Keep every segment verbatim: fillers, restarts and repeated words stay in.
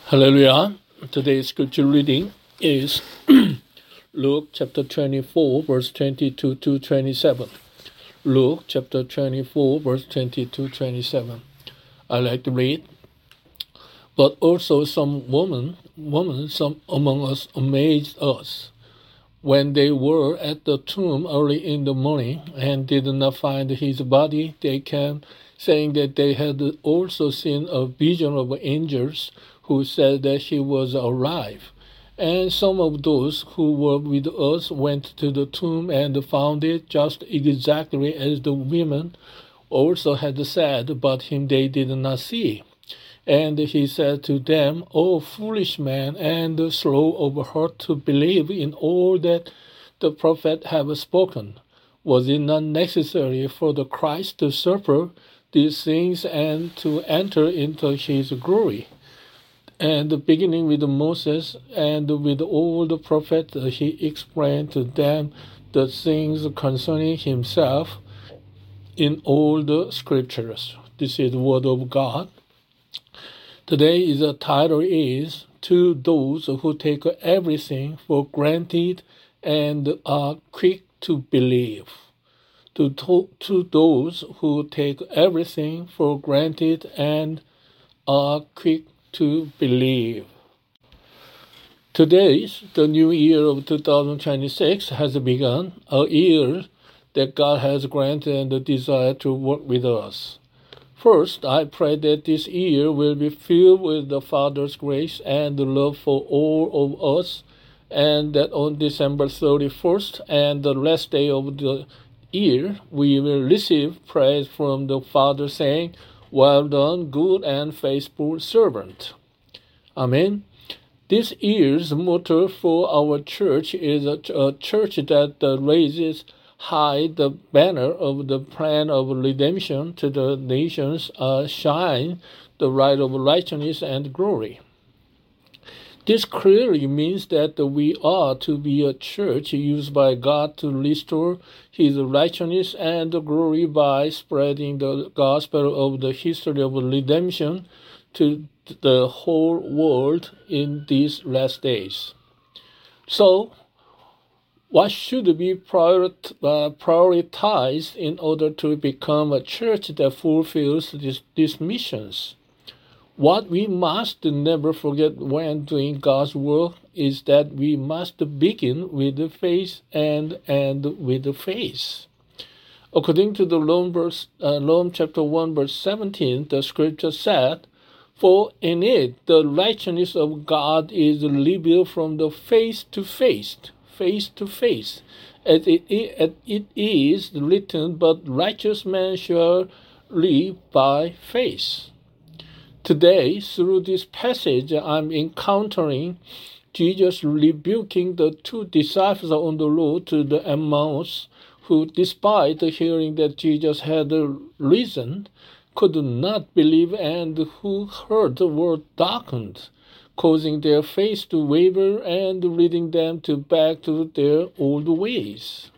Hallelujah. Today's scripture reading is Luke chapter twenty-four, verse twenty-two to twenty-seven. Luke chapter twenty-four, verse twenty-two to twenty-seven. I like to read. But also some women, women some among us amazed us when they were at the tomb early in the morning and did not find his body. They came saying that they had also seen a vision of angels who said that he was alive. And some of those who were with us went to the tomb and found it just exactly as the women also had said, but him they did not see. And he said to them, O foolish men, and slow of heart to believe in all that the prophet have spoken. Was it not necessary for the Christ to suffer these things and to enter into his glory? And beginning with Moses and with all the prophets, he explained to them the things concerning himself in all the scriptures. This is the word of God. Today the title is To Those Who Take Everything for Granted and Are Quick to Believe. To, to, to those who take everything for granted and are quick to believe. Today, the new year of two thousand twenty-six has begun, a year that God has granted and the desire to work with us. First, I pray that this year will be filled with the Father's grace and the love for all of us, and that on December thirty-first and the last day of the year, we will receive praise from the Father saying, Well done, good and faithful servant. Amen. This year's motto for our church is a, a church that uh, raises high the banner of the plan of redemption to the nations, uh, shine the light of righteousness and glory. This clearly means that we are to be a church used by God to restore his righteousness and glory by spreading the gospel of the history of redemption to the whole world in these last days. So, what should be prior, uh, prioritized in order to become a church that fulfills this, these missions? What we must never forget when doing God's work is that we must begin with the faith and end with the faith. According to the Rome, verse, uh, Rome chapter one, verse seventeen, the scripture said, For in it the righteousness of God is revealed from the face to face, face to face, as it, as it is written, But righteous man shall live by faith. Today, through this passage, I'm encountering Jesus rebuking the two disciples on the road to the Emmaus, who, despite hearing that Jesus had risen, could not believe and who heard the word darkened, causing their faith to waver and leading them to back to their old ways.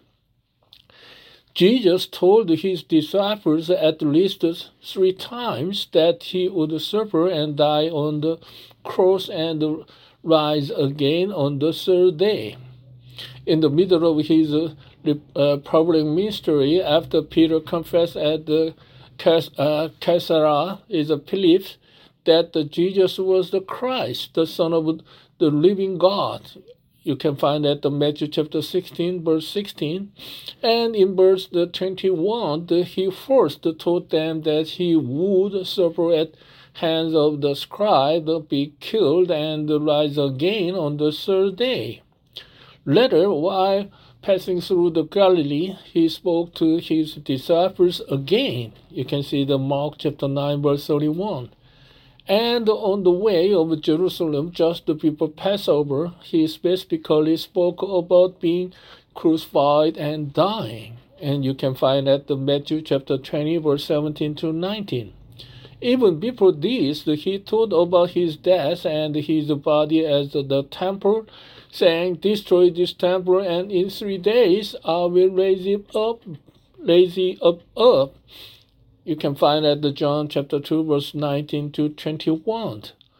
Jesus told his disciples at least three times that he would suffer and die on the cross and rise again on the third day. In the middle of his uh, public ministry, after Peter confessed at the uh, Caesarea is Philip that Jesus was the Christ, the Son of the living God. You can find that in Matthew chapter sixteen, verse sixteen. And in verse twenty-one, he first told them that he would suffer at hands of the scribe, be killed, and rise again on the third day. Later, while passing through the Galilee, he spoke to his disciples again. You can see the Mark chapter nine, verse thirty-one. And on the way of Jerusalem, just before Passover, he specifically spoke about being crucified and dying. And you can find that in Matthew chapter twenty, verse seventeen to nineteen. Even before this, he told about his death and his body as the temple, saying, Destroy this temple, and in three days I will raise it up, raise it up, up. You can find that in John chapter two, verse nineteen to twenty-one.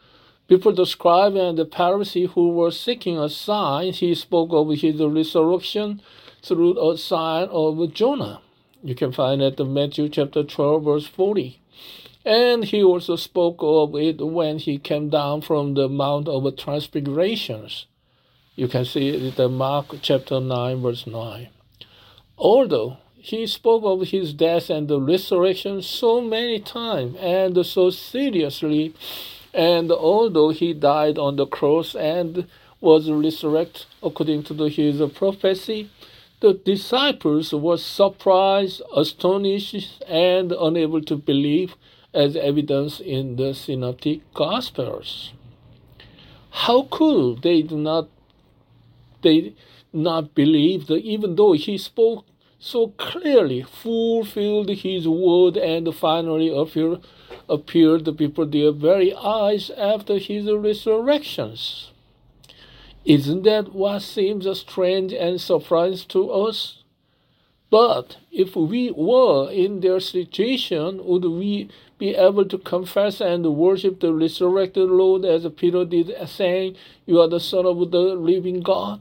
Before the scribe and the Pharisee who were seeking a sign, he spoke of his resurrection through a sign of Jonah. You can find it in Matthew chapter twelve, verse forty. And he also spoke of it when he came down from the Mount of Transfigurations. You can see it in Mark chapter nine, verse nine. Although he spoke of his death and the resurrection so many times and so seriously, and although he died on the cross and was resurrected according to the, his prophecy, the disciples were surprised, astonished, and unable to believe, as evidenced in the Synoptic Gospels. How could they do not they not believe that even though he spoke so clearly, fulfilled his word, and finally appeared, appeared before their very eyes after his resurrections? Isn't that what seems strange and surprising to us? But if we were in their situation, would we be able to confess and worship the resurrected Lord as Peter did, saying, "You are the Son of the living God"?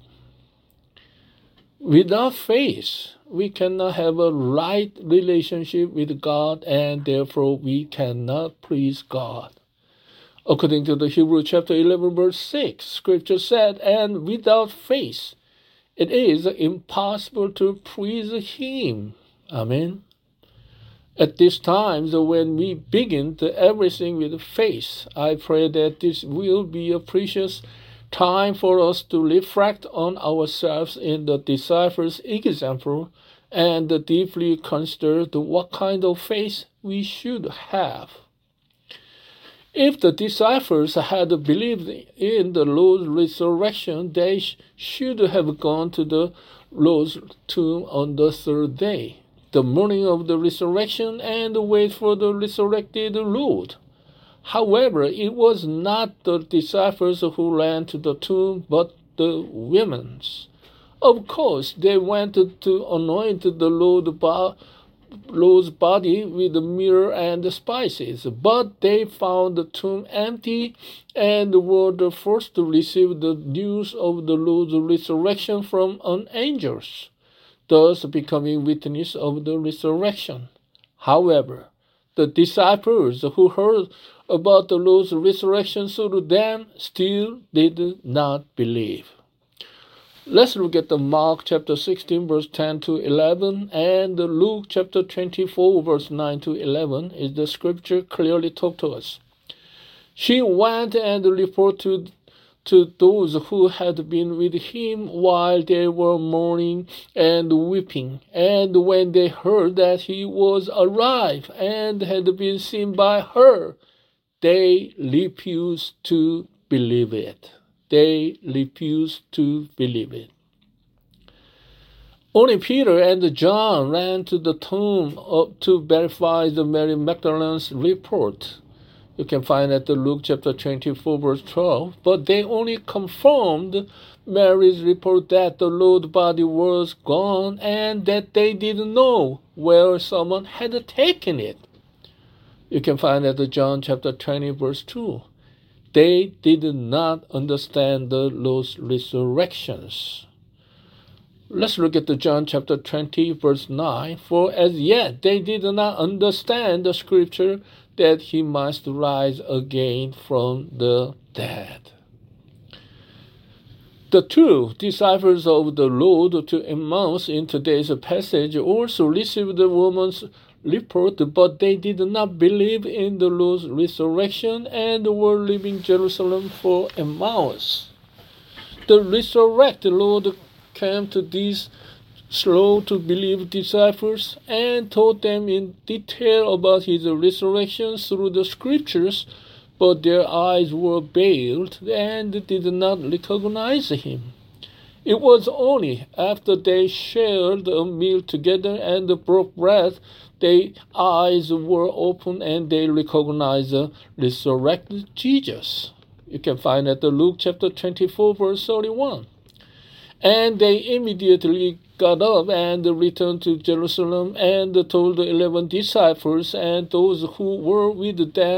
Without faith, we cannot have a right relationship with God, and therefore we cannot please God. According to the Hebrew chapter eleven, verse six, Scripture said, "And without faith, it is impossible to please Him." Amen. At this time, when we begin to everything with faith, I pray that this will be a precious time for us to reflect on ourselves in the disciples' example and deeply consider what kind of faith we should have. If the disciples had believed in the Lord's resurrection, they should have gone to the Lord's tomb on the third day, the morning of the resurrection, and wait for the resurrected Lord. However, it was not the disciples who ran to the tomb, but the women. Of course, they went to anoint the Lord bo- Lord's body with myrrh and spices, but they found the tomb empty and were the first to receive the news of the Lord's resurrection from an angel, thus becoming witness of the resurrection. However, the disciples who heard about the Lord's resurrection through them still did not believe. Let's look at the Mark chapter sixteen, verse ten to eleven, and the Luke chapter twenty-four, verse nine to eleven, is the scripture clearly talk to us. She went and reported to those who had been with him while they were mourning and weeping. And when they heard that he was alive and had been seen by her, they refused to believe it. They refused to believe it. Only Peter and John ran to the tomb to verify the Mary Magdalene's report. You can find it in Luke chapter twenty-four, verse twelve. But they only confirmed Mary's report that the Lord's body was gone and that they didn't know where someone had taken it. You can find it in John chapter twenty, verse two. They did not understand the Lord's resurrections. Let's look at the John chapter twenty, verse nine. For as yet they did not understand the scripture that he must rise again from the dead. The two disciples of the Lord to Emmaus in today's passage also received the woman's report, but they did not believe in the Lord's resurrection and were leaving Jerusalem for Emmaus. The resurrected Lord came to these slow-to-believe disciples and taught them in detail about his resurrection through the scriptures, but their eyes were veiled and did not recognize him. It was only after they shared a meal together and broke bread, their eyes were opened and they recognized the resurrected Jesus. You can find it in Luke chapter twenty-four, verse thirty-one. And they immediately got up and returned to Jerusalem and told the eleven disciples and those who were with them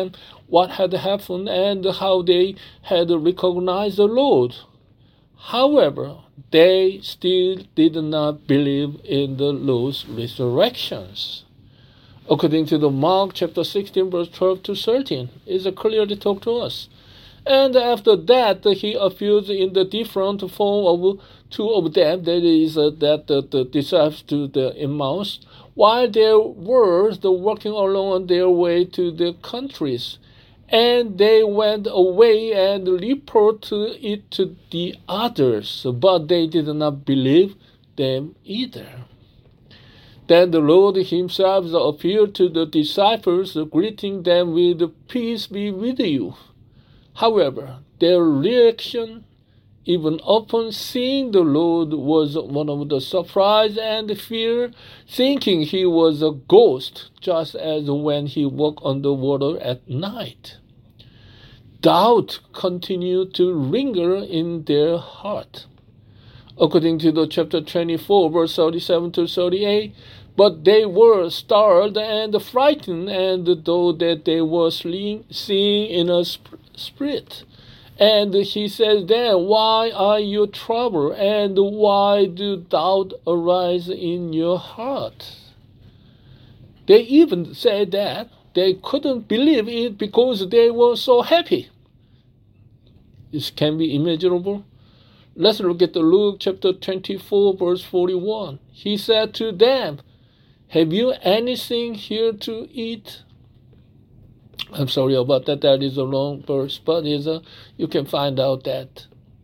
what had happened and how they had recognized the Lord. However, they still did not believe in the Lord's resurrections. According to the Mark chapter sixteen, verse twelve to thirteen, is clearly talk to us. And after that, he appeared in the different form of two of them, that is, uh, that the, the disciples to the Emmaus, while they were the walking along on their way to the countries. And they went away and reported it to the others, but they did not believe them either. Then the Lord himself appeared to the disciples, greeting them with, "Peace be with you." However, their reaction, even upon seeing the Lord, was one of the surprise and fear, thinking he was a ghost, just as when he walked on the water at night. Doubt continued to linger in their heart. According to the chapter twenty-four, verse thirty-seven to thirty-eight, but they were startled and frightened, and though that they were seeing in a spirit. And he says then, "Why are you troubled, and why do doubt arise in your heart?" They even said that they couldn't believe it because they were so happy. This can be imaginable. Let's look at the Luke chapter twenty-four, verse forty-one. He said to them, "Have you anything here to eat?" I'm sorry about that. That is a long verse, but is a, you can find out that.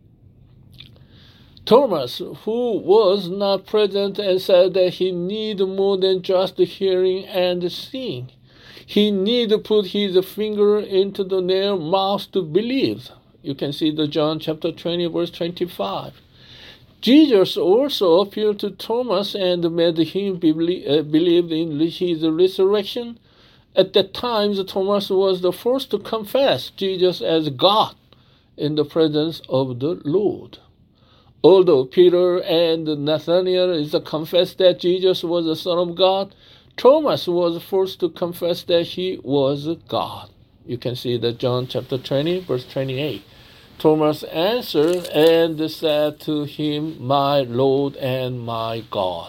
Thomas, who was not present, and said that he needed more than just hearing and seeing. He needed to put his finger into the nail mouth to believe. You can see the John chapter twenty, verse twenty-five. Jesus also appeared to Thomas and made him believe in his resurrection. At that time, Thomas was the first to confess Jesus as God in the presence of the Lord. Although Peter and Nathanael confessed that Jesus was the Son of God, Thomas was first to confess that he was God. You can see that John chapter twenty, verse twenty-eight. Thomas answered and said to him, "My Lord and my God."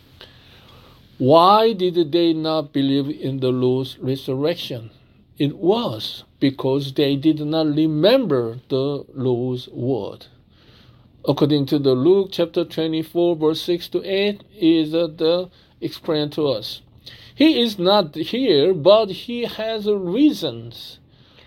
Why did they not believe in the Lord's resurrection? It was because they did not remember the Lord's word. According to the Luke chapter twenty-four, verse six to eight, is the explained to us. He is not here, but he has reasons.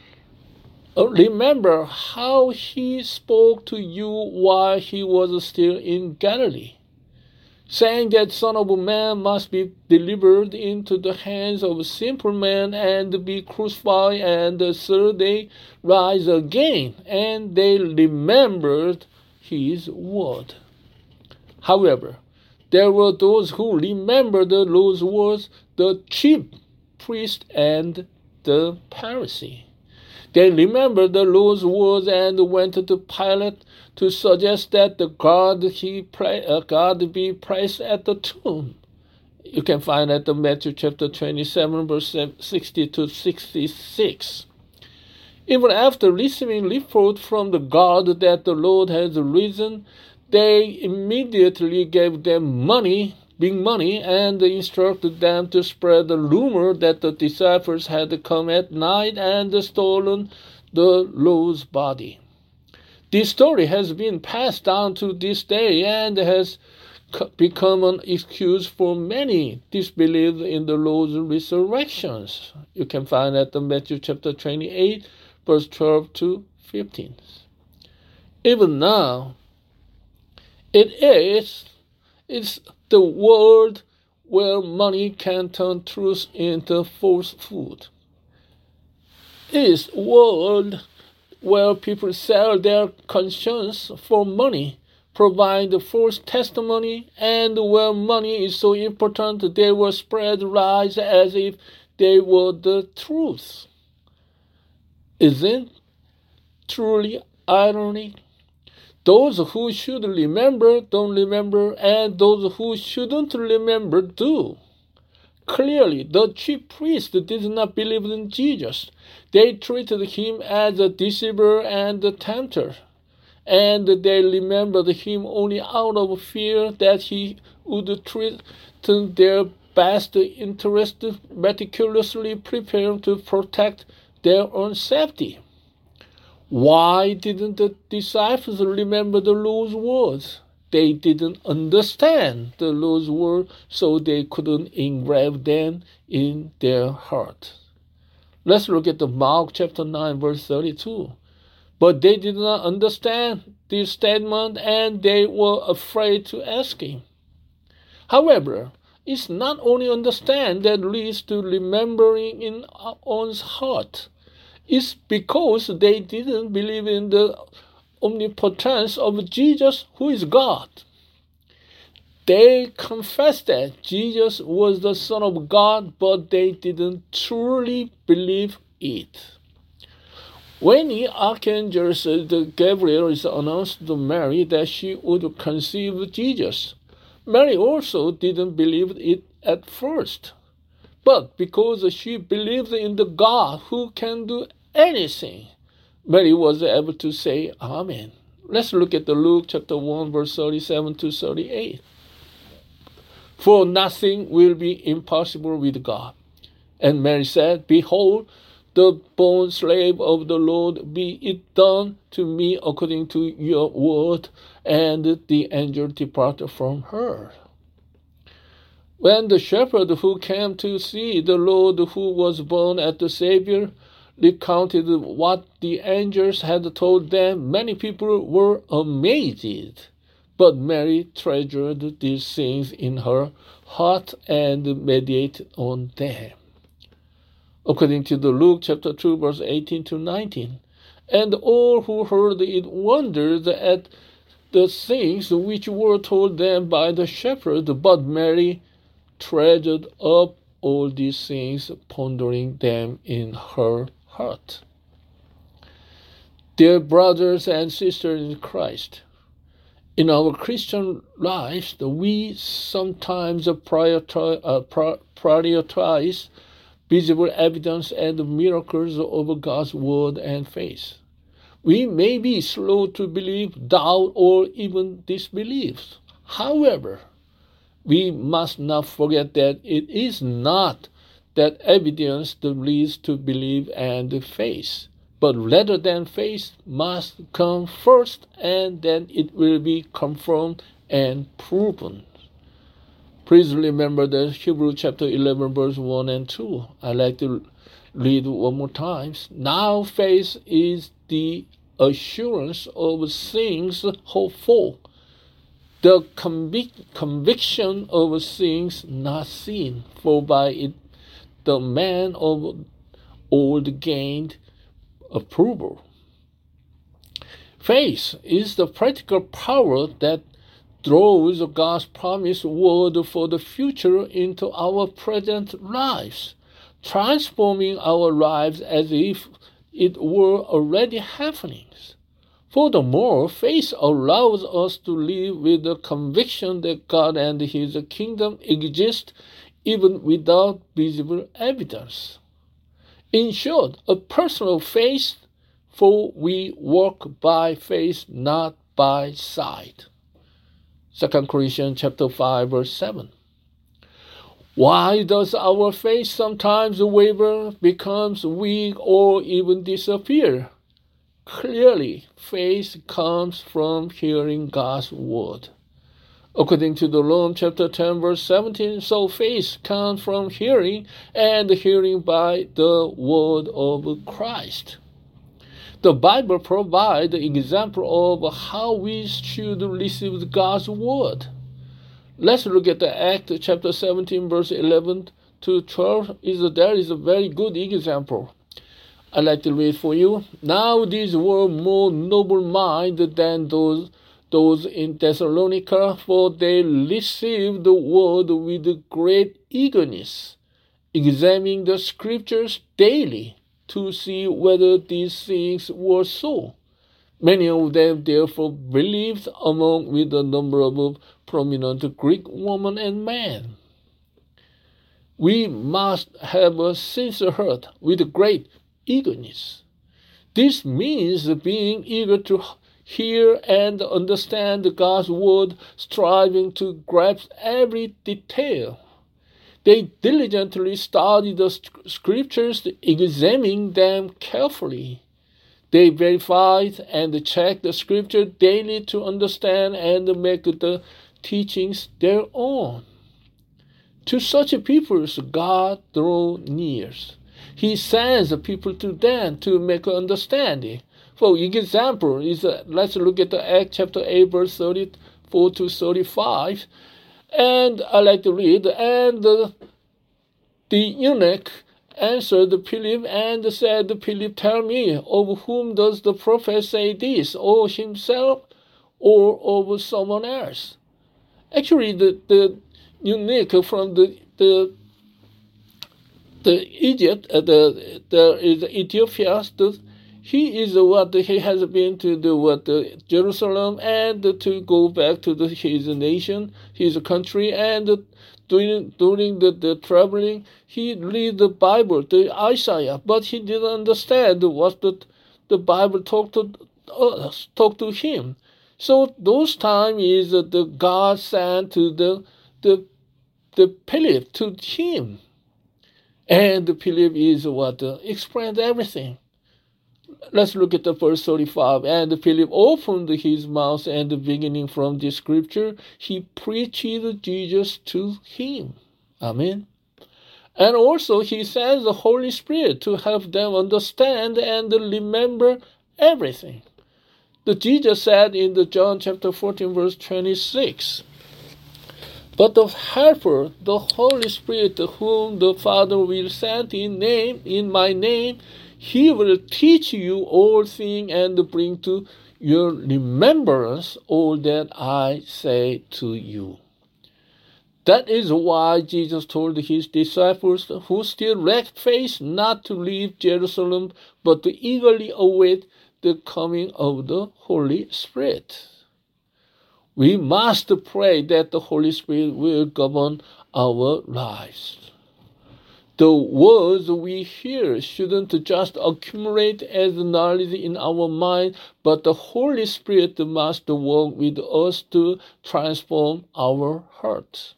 Remember how he spoke to you while he was still in Galilee, saying that Son of Man must be delivered into the hands of simple men and be crucified, and the third day rise again. And they remembered his word. However, there were those who remembered the Lord's words, the chief priest and the Pharisee. They remembered the Lord's words and went to Pilate to suggest that the God he uh, God be placed at the tomb. You can find that in Matthew chapter twenty-seven, verse sixty to sixty-six. Even after receiving report from the guard that the Lord has risen, they immediately gave them money, big money, and instructed them to spread the rumor that the disciples had come at night and stolen the Lord's body. This story has been passed down to this day and has become an excuse for many disbelieve in the Lord's resurrections. You can find that in Matthew chapter twenty-eight, verse twelve to fifteen. Even now, it is it's the world where money can turn truth into falsehood. It is a world where people sell their conscience for money, provide false testimony, and where money is so important they will spread lies as if they were the truth. Isn't truly irony? Those who should remember don't remember, and those who shouldn't remember do. Clearly, the chief priests did not believe in Jesus. They treated him as a deceiver and a tempter, and they remembered him only out of fear that he would treat their best interest, meticulously prepared to protect their own safety. Why didn't the disciples remember the Lord's words? They didn't understand the Lord's word, so they couldn't engrave them in their heart. Let's look at the Mark chapter nine, verse thirty-two. But they did not understand this statement, and they were afraid to ask him. However, it's not only understand that leads to remembering in one's heart. It's because they didn't believe in the omnipotence of Jesus, who is God. They confessed that Jesus was the Son of God, but they didn't truly believe it. When the archangel Gabriel is announced to Mary that she would conceive Jesus, Mary also didn't believe it at first. But because she believed in the God who can do anything, Mary was able to say Amen. Let's look at the Luke chapter one, verse thirty-seven to thirty-eight. For nothing will be impossible with God. And Mary said, Behold, the bond slave of the Lord, be it done to me according to your word. And the angel departed from her. When the shepherd who came to see the Lord who was born at the Savior recounted what the angels had told them, many people were amazed. But Mary treasured these things in her heart and meditated on them. According to the Luke chapter two, verse eighteen to nineteen. And all who heard it wondered at the things which were told them by the shepherd, but Mary treasured up all these things, pondering them in her heart. Dear brothers and sisters in Christ, in our Christian lives, we sometimes prioritize visible evidence and miracles over God's word and faith. We may be slow to believe, doubt, or even disbelieve. However, we must not forget that it is not that evidence that leads to belief and faith, but rather than faith must come first, and then it will be confirmed and proven. Please remember the Hebrews chapter eleven, verse one and two. I like to read one more time. Now faith is the assurance of things hoped for, the convic- conviction of things not seen, for by it the man of old gained approval. Faith is the practical power that draws God's promised word for the future into our present lives, transforming our lives as if it were already happening. Furthermore, faith allows us to live with the conviction that God and His kingdom exist even without visible evidence. In short, a personal faith, for we walk by faith, not by sight. Second Corinthians chapter five, verse seven. Why does our faith sometimes waver, becomes weak, or even disappear? Clearly, faith comes from hearing God's word. According to the Romans chapter ten, verse seventeen, so faith comes from hearing, and hearing by the word of Christ. The Bible provides the example of how we should receive God's word. Let's look at the Acts chapter seventeen, verse eleven to twelve. Is there is a very good example. I'd like to read for you. Now these were more noble-minded than those those in Thessalonica, for they received the word with great eagerness, examining the scriptures daily to see whether these things were so. Many of them therefore believed, among with a number of prominent Greek women and men. We must have a sincere heart with great eagerness. This means being eager to hear and understand God's word, striving to grasp every detail. They diligently study the scriptures, examining them carefully. They verified and checked the scripture daily to understand and make the teachings their own. To such people, God draws near. He sends people to them to make understanding. For example, is uh, let's look at the Acts chapter eight, verse thirty-four to thirty-five. And I like to read, and the, the eunuch answered Philip and said, Philip, tell me, of whom does the prophet say this, or himself, or of someone else? Actually, the, the eunuch from the the the Egypt, uh, the the is Ethiopia, the, he is what he has been to the what the Jerusalem and to go back to the, his nation, his country, and during during the, the traveling he read the Bible, the Isaiah, but he didn't understand what the the Bible talked to us, talked to him. So those time is uh, the God sent to the the the Philip to him, and Philip is what uh, explained everything. Let's look at the verse thirty-five. And Philip opened his mouth, and beginning from this scripture, he preached Jesus to him. Amen. And also he sends the Holy Spirit to help them understand and remember everything. The Jesus said in the John chapter fourteen, verse twenty-six, but the Helper, the Holy Spirit, whom the Father will send in name, in my name, he will teach you all things and bring to your remembrance all that I say to you. That is why Jesus told his disciples, who still lacked faith, not to leave Jerusalem, but to eagerly await the coming of the Holy Spirit. We must pray that the Holy Spirit will govern our lives. The words we hear shouldn't just accumulate as knowledge in our mind, but the Holy Spirit must work with us to transform our hearts.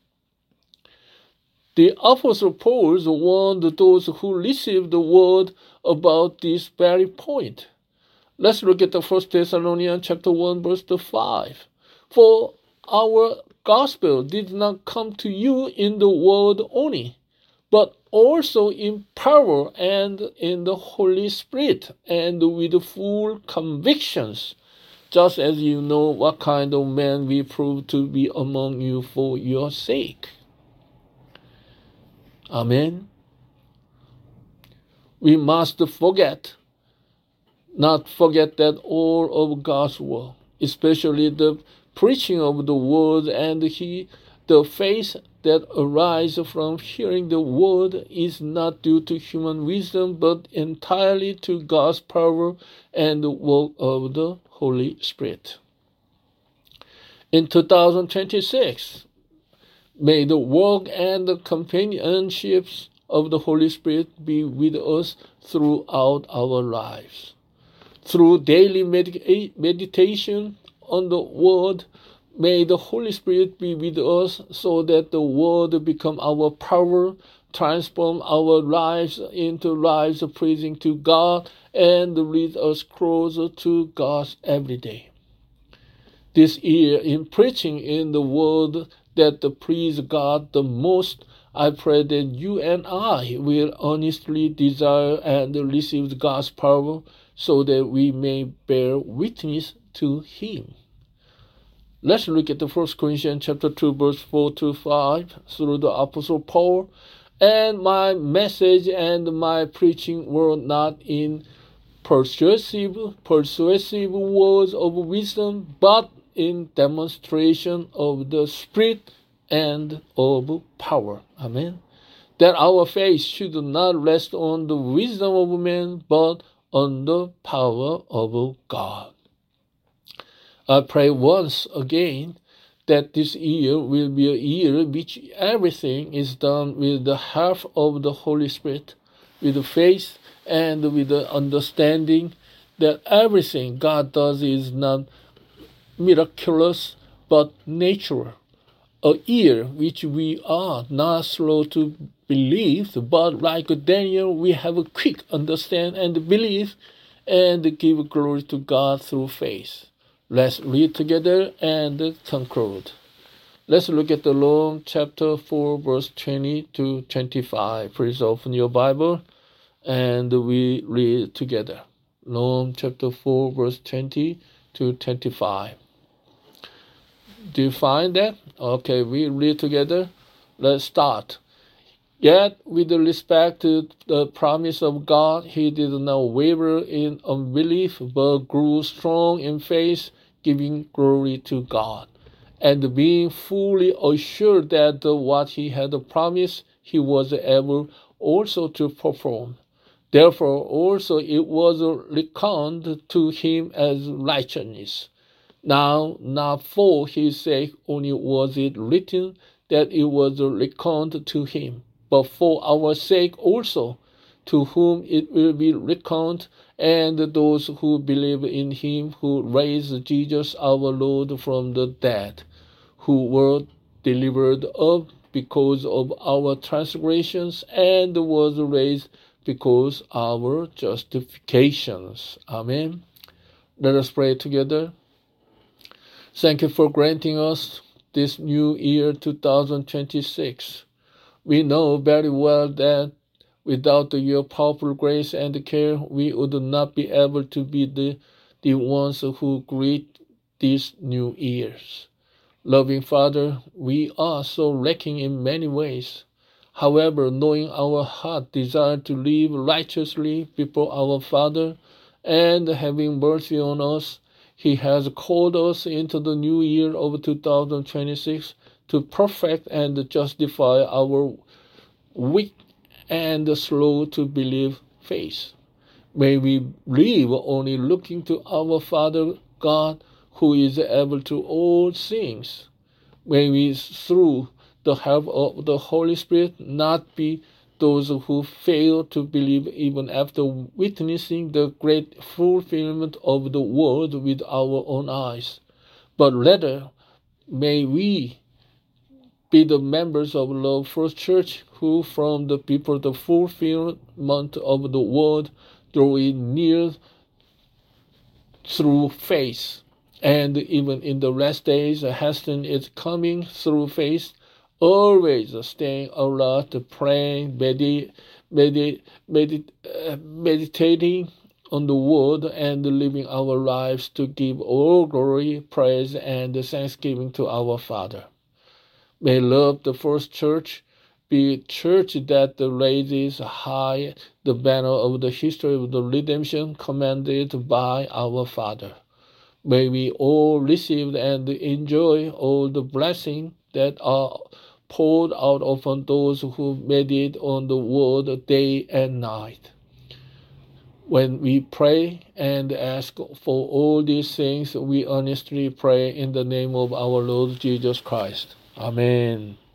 The Apostle Paul warned those who received the word about this very point. Let's look at the First Thessalonians chapter one, verse five. For our gospel did not come to you in the word only, but also in power and in the Holy Spirit, and with full convictions, just as you know what kind of man we prove to be among you for your sake. Amen. We must forget, not forget that all of God's word, especially the preaching of the word and he, the faith that arises from hearing the word is not due to human wisdom, but entirely to God's power and the work of the Holy Spirit. In two thousand twenty-six, may the work and the companionships of the Holy Spirit be with us throughout our lives. Through daily med- meditation on the word, may the Holy Spirit be with us so that the word become our power, transform our lives into lives pleasing to God, and lead us closer to God every day. This year, in preaching in the word that please God the most, I pray that you and I will honestly desire and receive God's power so that we may bear witness to him. Let's look at the First Corinthians chapter two, verse four to five, through the Apostle Paul. And my message and my preaching were not in persuasive, persuasive words of wisdom, but in demonstration of the Spirit and of power. Amen. That our faith should not rest on the wisdom of men, but on the power of God. I pray once again that this year will be a year which everything is done with the help of the Holy Spirit, with the faith and with the understanding that everything God does is not miraculous but natural. A year which we are not slow to believe, but like Daniel, we have a quick understand and believe and give glory to God through faith. Let's read together and conclude. Let's look at the Luke chapter four, verse twenty to twenty-five. Please open your Bible and we read together. Luke chapter four, verse twenty to twenty-five. Do you find that? Okay, we read together. Let's start. Yet, with respect to the promise of God, he did not waver in unbelief, but grew strong in faith, giving glory to God, and being fully assured that what he had promised, he was able also to perform. Therefore, also it was reckoned to him as righteousness. Now, not for his sake only was it written that it was reckoned to him, but for our sake also, to whom it will be reckoned, and those who believe in him who raised Jesus our Lord from the dead, who were delivered up because of our transgressions, and was raised because of our justifications. Amen. Let us pray together. Thank you for granting us this new year two thousand twenty-six. We know very well that without your powerful grace and care, we would not be able to be the, the ones who greet these new years. Loving Father, we are so lacking in many ways. However, knowing our heart desire to live righteously before our Father and having mercy on us, He has called us into the new year of two thousand twenty-six to perfect and justify our weak and slow to believe faith. May we live only looking to our Father God, who is able to all things. May we, through the help of the Holy Spirit, not be those who fail to believe even after witnessing the great fulfillment of the word with our own eyes, but rather may we be the members of Love First Church who from the people the fulfillment of the word draw it near through faith, and even in the last days hasten its coming through faith, always staying alert, praying, medit, medit, medit, uh, meditating on the word, and living our lives to give all glory, praise, and thanksgiving to our Father. May Love the First Church be a church that raises high the banner of the history of the redemption commanded by our Father. May we all receive and enjoy all the blessings that are poured out upon those who meditate on the word day and night. When we pray and ask for all these things, we earnestly pray in the name of our Lord Jesus Christ. Amen.